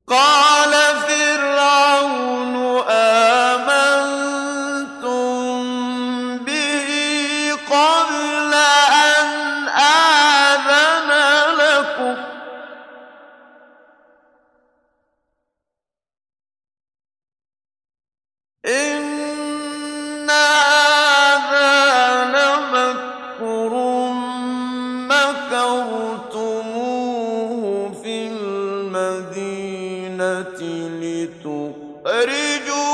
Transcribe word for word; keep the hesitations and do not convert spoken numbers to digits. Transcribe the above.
قَالَ فِرْعَوْنُ آمَنتُم بِهِ قَبْلَ أَنْ آذَنَ لَكُمْ ۖ إِنَّ هَٰذَا لَمَكْرٌ مَّكَرْتُمُوهُ فِي الْمَدِينَةِ لِتُخْرِجُوا